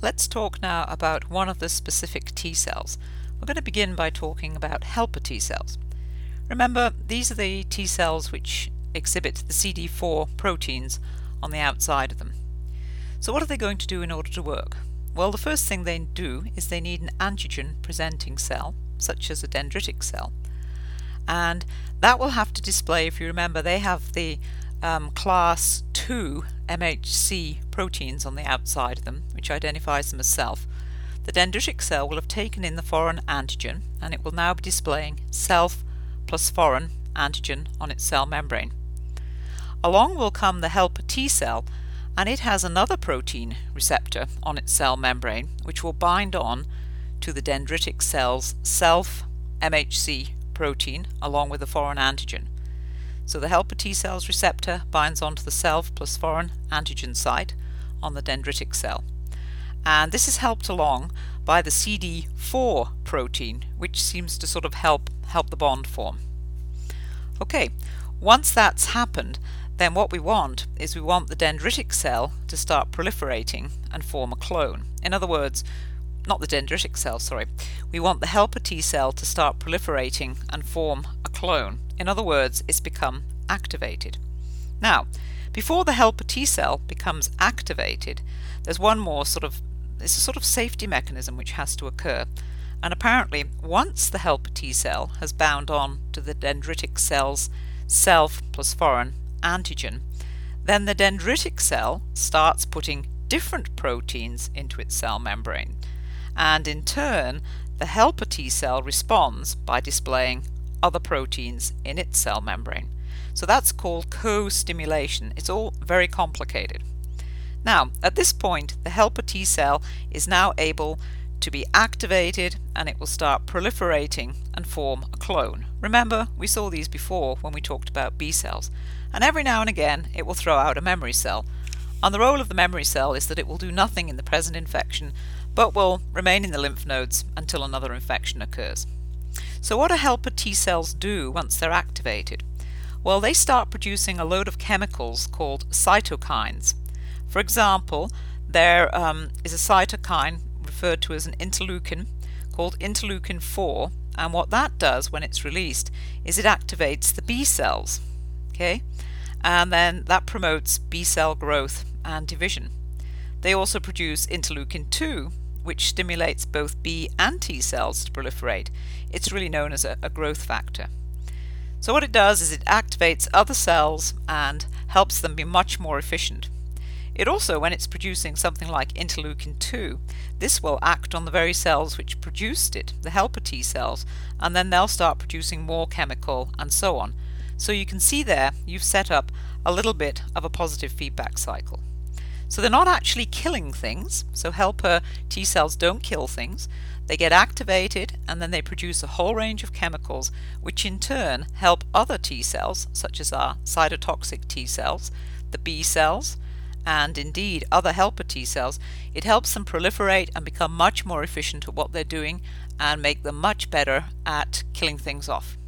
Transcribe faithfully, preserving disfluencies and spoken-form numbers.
Let's talk now about one of the specific T cells. We're going to begin by talking about helper T cells. Remember, these are the T cells which exhibit the C D four proteins on the outside of them. So what are they going to do in order to work? Well, the first thing they do is they need an antigen presenting cell, such as a dendritic cell. And that will have to display, if you remember, they have the um, class two M H C proteins on the outside of them, which identifies them as self. The dendritic cell will have taken in the foreign antigen, and it will now be displaying self plus foreign antigen on its cell membrane. Along will come the helper T cell, and it has another protein receptor on its cell membrane, which will bind on to the dendritic cell's self M H C protein along with the foreign antigen. So the helper T cell's receptor binds onto the self plus foreign antigen site on the dendritic cell. And this is helped along by the C D four protein, which seems to sort of help help the bond form. Okay, once that's happened, then what we want is we want the dendritic cell to start proliferating and form a clone. In other words, not the dendritic cell, sorry. We want the helper T cell to start proliferating and form a clone. In other words, it's become activated. Now, before the helper T cell becomes activated, there's one more sort of, it's a sort of safety mechanism which has to occur. And apparently, once the helper T cell has bound on to the dendritic cell's self plus foreign antigen, then the dendritic cell starts putting different proteins into its cell membrane. And in turn, the helper T cell responds by displaying other proteins in its cell membrane. So that's called co-stimulation. It's all very complicated. Now, at this point, the helper T cell is now able to be activated, and it will start proliferating and form a clone. Remember, we saw these before when we talked about B cells. And every now and again, it will throw out a memory cell. And the role of the memory cell is that it will do nothing in the present infection, but will remain in the lymph nodes until another infection occurs. So what do helper T cells do once they're activated? Well, they start producing a load of chemicals called cytokines. For example, there um, is a cytokine referred to as an interleukin called interleukin four, and what that does when it's released is it activates the B cells, okay? And then that promotes B cell growth and division. They also produce interleukin two, which stimulates both B and T cells to proliferate. It's really known as a, a growth factor. So what it does is it activates other cells and helps them be much more efficient. It also, when it's producing something like interleukin two, this will act on the very cells which produced it, the helper T cells, and then they'll start producing more chemical and so on. So you can see there you've set up a little bit of a positive feedback cycle. So they're not actually killing things, so helper T cells don't kill things. They get activated and then they produce a whole range of chemicals which in turn help other T cells, such as our cytotoxic T cells, the B cells, and indeed other helper T cells. It helps them proliferate and become much more efficient at what they're doing and make them much better at killing things off.